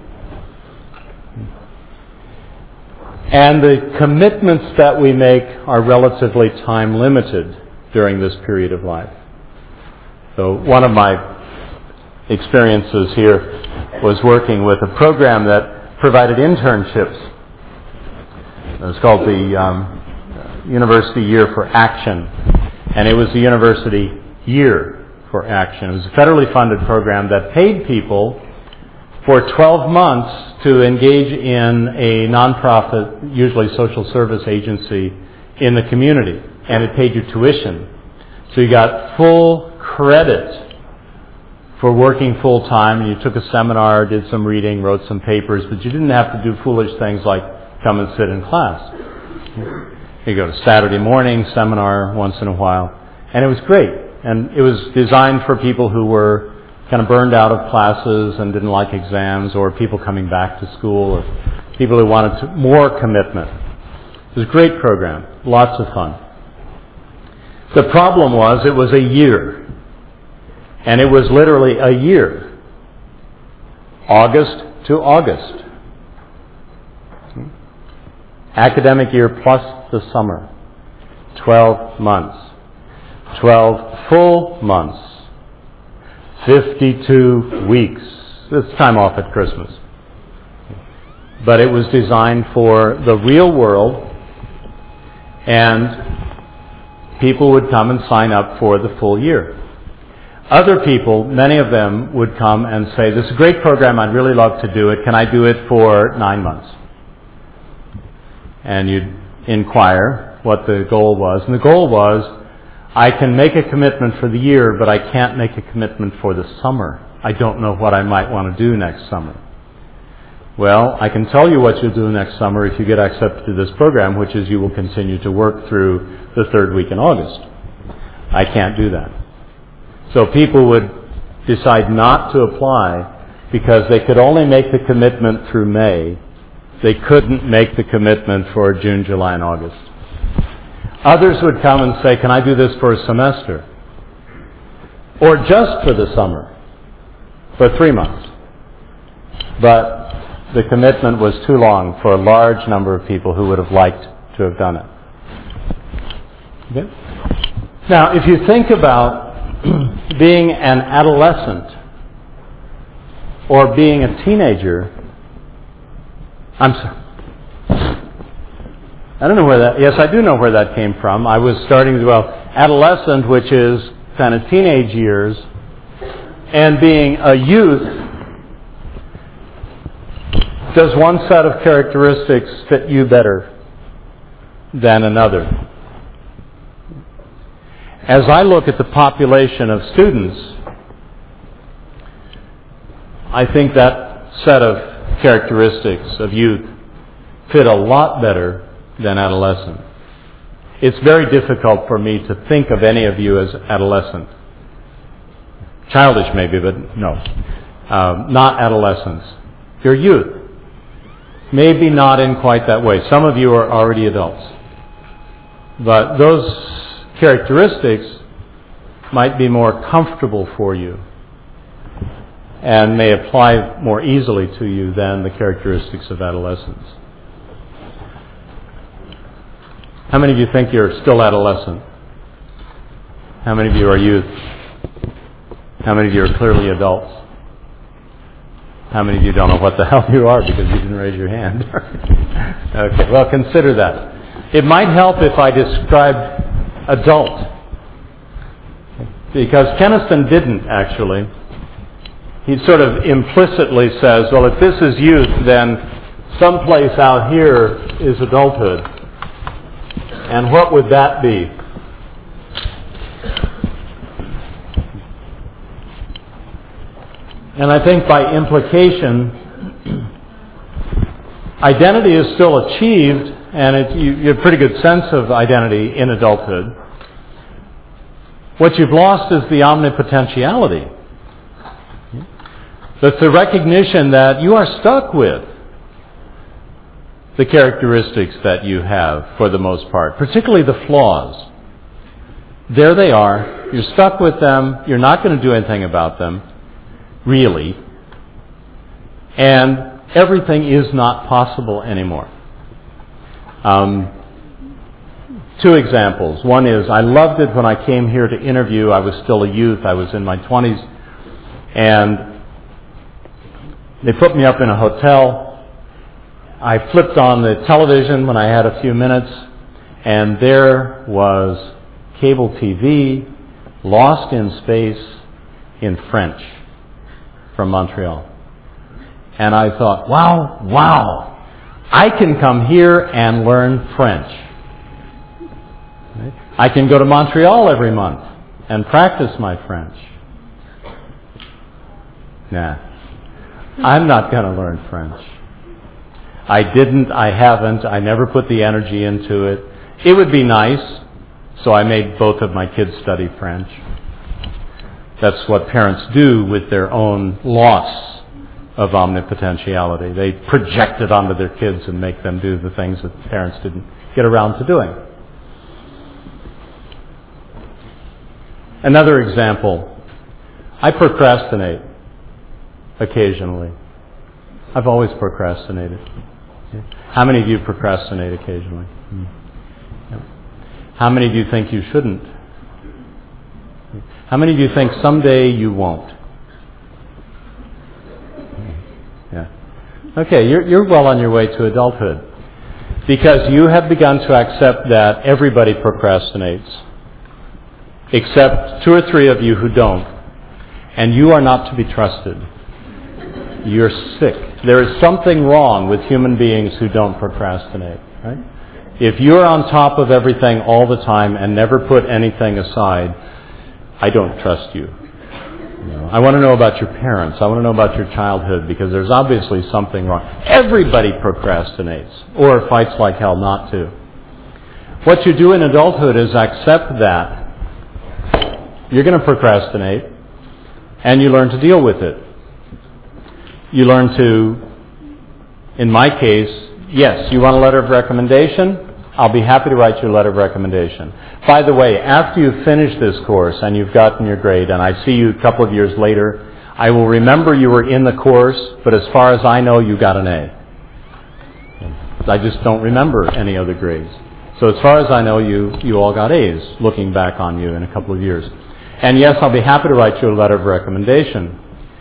And the commitments that we make are relatively time limited during this period of life. So one of my experiences here was working with a program that provided internships. It was called the University Year for Action. And it was the University Year for Action. It was a federally funded program that paid people for 12 months to engage in a nonprofit, usually social service agency in the community. And it paid you tuition. So you got full credit for working full time. And you took a seminar, did some reading, wrote some papers, but you didn't have to do foolish things like come and sit in class. You go to Saturday morning seminar once in a while. And it was great. And it was designed for people who were kind of burned out of classes and didn't like exams, or people coming back to school, or people who wanted more commitment. It was a great program, lots of fun. The problem was it was a year, and it was literally a year, August to August. Academic year plus the summer, 12 months, 12 full months. 52 weeks. It's time off at Christmas. But it was designed for the real world, and people would come and sign up for the full year. Other people, many of them, would come and say, this is a great program, I'd really love to do it. Can I do it for 9 months? And you'd inquire what the goal was. And the goal was, I can make a commitment for the year, but I can't make a commitment for the summer. I don't know what I might want to do next summer. Well, I can tell you what you'll do next summer if you get accepted to this program, which is you will continue to work through the 3rd week in August. I can't do that. So people would decide not to apply because they could only make the commitment through May. They couldn't make the commitment for June, July, and August. Others would come and say, can I do this for a semester? Or just for the summer, for 3 months. But the commitment was too long for a large number of people who would have liked to have done it. Okay? Now, if you think about being an adolescent or being a teenager, I'm sorry. I don't know where that, yes, I do know where that came from. I was starting to, adolescent, which is kind of teenage years, and being a youth, does one set of characteristics fit you better than another? As I look at the population of students, I think that set of characteristics of youth fit a lot better than adolescent. It's very difficult for me to think of any of you as adolescent. Childish maybe, but no. Not adolescents. You're youth. Maybe not in quite that way. Some of you are already adults. But those characteristics might be more comfortable for you and may apply more easily to you than the characteristics of adolescence. How many of you think you're still adolescent? How many of you are youth? How many of you are clearly adults? How many of you don't know what the hell you are because you didn't raise your hand? Okay, well, consider that. It might help if I described adult. Because Keniston didn't, actually. He sort of implicitly says, well, if this is youth, then someplace out here is adulthood. And what would that be? And I think by implication, identity is still achieved, and you have a pretty good sense of identity in adulthood. What you've lost is the omnipotentiality. That's the recognition that you are stuck with the characteristics that you have for the most part, particularly the flaws. There they are. You're stuck with them. You're not going to do anything about them, really. And everything is not possible anymore. Two examples. One is, I loved it when I came here to interview. I was still a youth. I was in my 20s. And they put me up in a hotel. I flipped on the television when I had a few minutes, and there was cable TV, Lost in Space, in French, from Montreal. And I thought, wow, I can come here and learn French. I can go to Montreal every month and practice my French. Nah, I'm not going to learn French. I didn't, I haven't, I never put the energy into it. It would be nice, so I made both of my kids study French. That's what parents do with their own loss of omnipotentiality. They project it onto their kids and make them do the things that parents didn't get around to doing. Another example, I procrastinate occasionally. I've always procrastinated. How many of you procrastinate occasionally? How many of you think you shouldn't? How many of you think someday you won't? Yeah. Okay, you're well on your way to adulthood. Because you have begun to accept that everybody procrastinates, except 2 or 3 of you who don't. And you are not to be trusted. You're sick. There is something wrong with human beings who don't procrastinate, right? If you're on top of everything all the time and never put anything aside, I don't trust you. I want to know about your parents. I want to know about your childhood, because there's obviously something wrong. Everybody procrastinates or fights like hell not to. What you do in adulthood is accept that you're going to procrastinate, and you learn to deal with it. You learn to, in my case, yes, you want a letter of recommendation? I'll be happy to write you a letter of recommendation. By the way, after you've finished this course and you've gotten your grade, and I see you a couple of years later, I will remember you were in the course, but as far as I know, you got an A. I just don't remember any other grades. So as far as I know, you all got A's, looking back on you in a couple of years. And yes, I'll be happy to write you a letter of recommendation.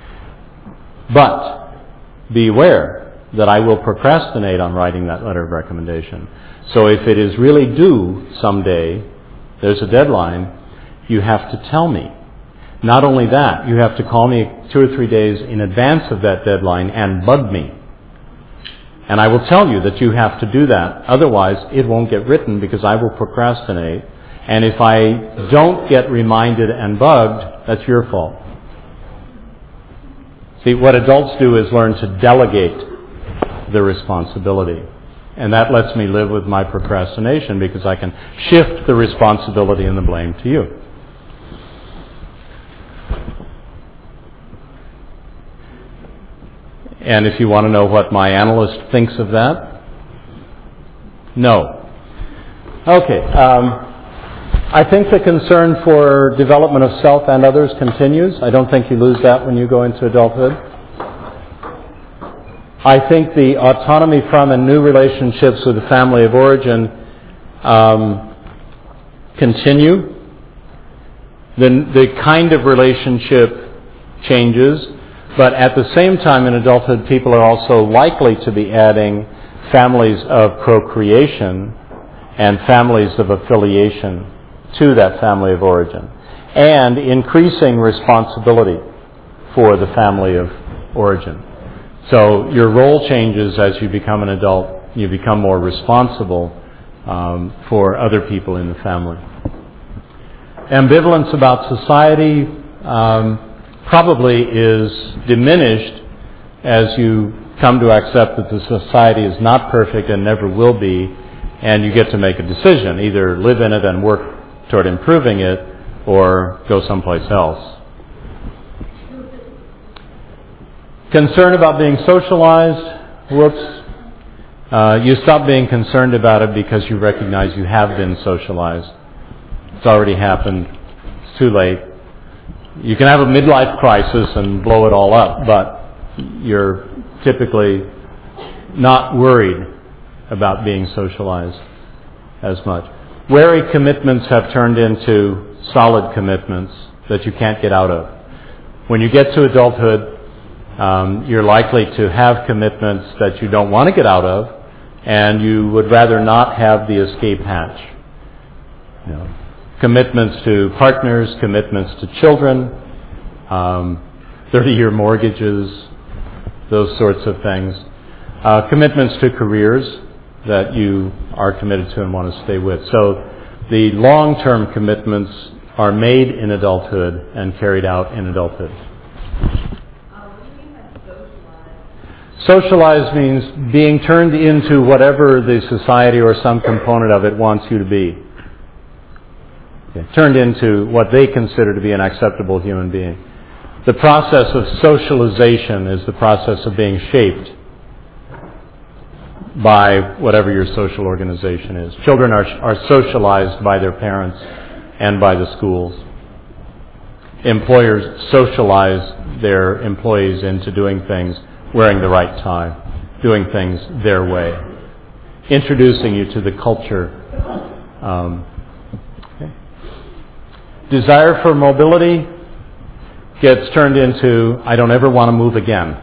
But beware that I will procrastinate on writing that letter of recommendation. So if it is really due someday, there's a deadline, you have to tell me. Not only that, you have to call me 2 or 3 days in advance of that deadline and bug me. And I will tell you that you have to do that. Otherwise, it won't get written because I will procrastinate. And if I don't get reminded and bugged, that's your fault. See, what adults do is learn to delegate the responsibility. And that lets me live with my procrastination because I can shift the responsibility and the blame to you. And if you want to know what my analyst thinks of that, no. Okay. I think the concern for development of self and others continues. I don't think you lose that when you go into adulthood. I think the autonomy from and new relationships with the family of origin continue. The kind of relationship changes. But at the same time, in adulthood, people are also likely to be adding families of procreation and families of affiliation to that family of origin, and increasing responsibility for the family of origin. So your role changes as you become an adult. You become more responsible for other people in the family. Ambivalence about society probably is diminished as you come to accept that the society is not perfect and never will be, and you get to make a decision, either live in it and work toward improving it, or go someplace else. Concern about being socialized, you stop being concerned about it because you recognize you have been socialized. It's already happened. It's too late. You can have a midlife crisis and blow it all up, but you're typically not worried about being socialized as much. Wary commitments have turned into solid commitments that you can't get out of. When you get to adulthood, you're likely to have commitments that you don't want to get out of, and you would rather not have the escape hatch. You know, commitments to partners, commitments to children, 30-year mortgages, those sorts of things. Commitments to careers that you are committed to and want to stay with. So the long-term commitments are made in adulthood and carried out in adulthood. What do you mean by socialized? Socialized means being turned into whatever the society or some component of it wants you to be. Turned into what they consider to be an acceptable human being. The process of socialization is the process of being shaped by whatever your social organization is. Children are socialized by their parents and by the schools. Employers socialize their employees into doing things, wearing the right tie, doing things their way, introducing you to the culture. Desire for mobility gets turned into, I don't ever want to move again.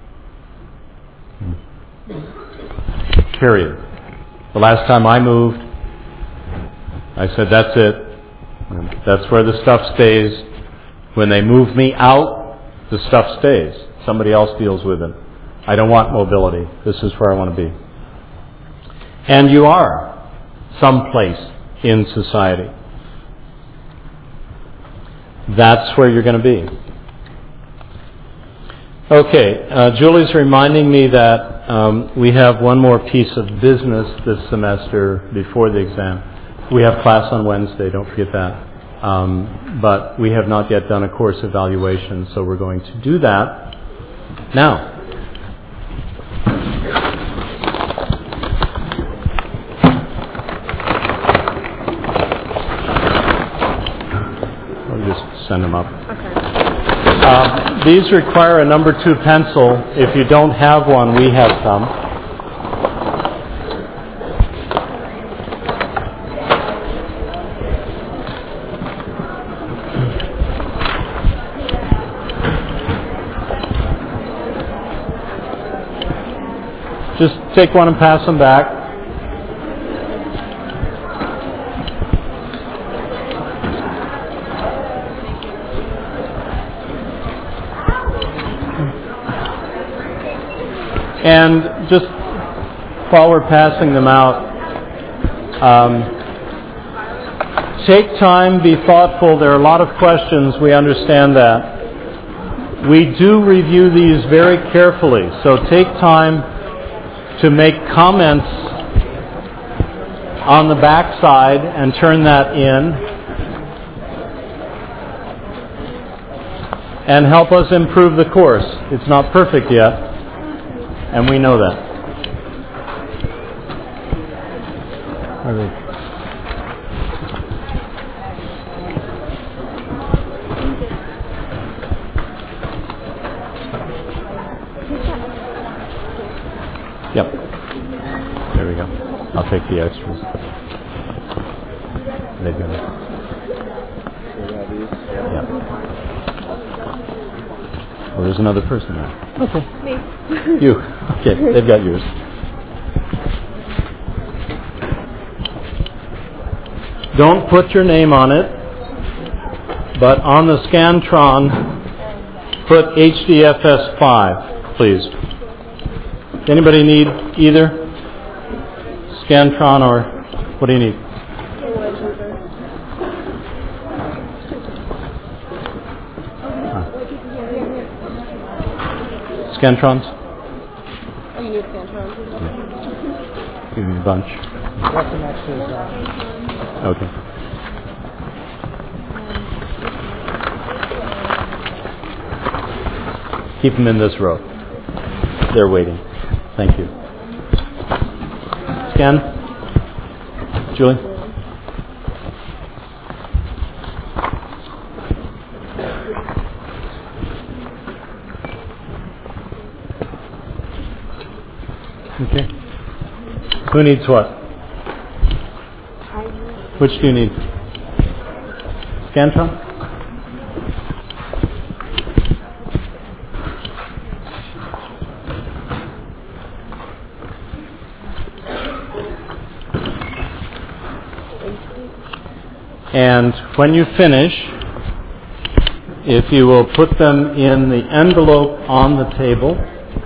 Period. The last time I moved, I said, that's it. That's where the stuff stays. When they move me out, the stuff stays. Somebody else deals with it. I don't want mobility. This is where I want to be. And you are someplace in society. That's where you're going to be. Okay, Julie's reminding me that we have one more piece of business this semester before the exam. We have class on Wednesday, don't forget that. But we have not yet done a course evaluation, so we're going to do that now. I'll just send them up. Okay. These require a number 2 pencil. If you don't have one, we have some. Just take one and pass them back. And just while we're passing them out, take time, be thoughtful. There are a lot of questions. We understand that. We do review these very carefully, so take time to make comments on the back side and turn that in, and help us improve the course. It's not perfect yet, and we know that. Yep. There we go. I'll take the extras. They've got it. Yep. Well, there's another person there. Okay. Me. You. Okay, they've got yours. Don't put your name on it, but on the Scantron, put HDFS 5, please. Anybody need either Scantron or what do you need? Scantrons? Oh, you need Scantrons? Yeah. Give me a bunch. Okay. Keep them in this row. They're waiting. Thank you. Scan. Julie. Okay. Who needs what? Which do you need? Scantron? And when you finish, if you will put them in the envelope on the table.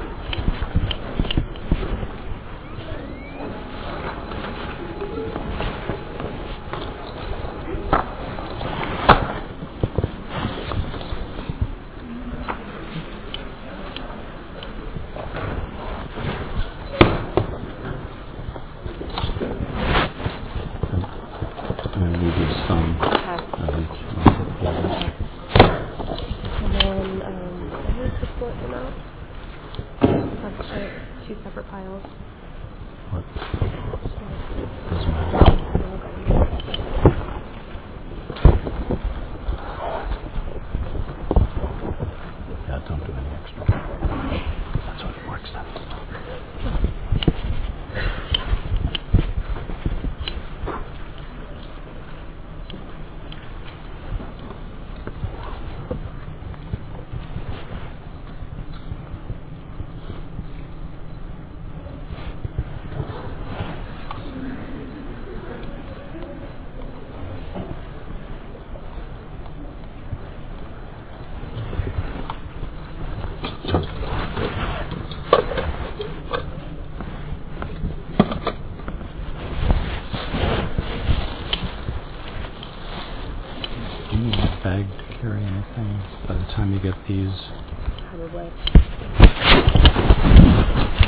Bag to carry anything by the time you get these? Probably.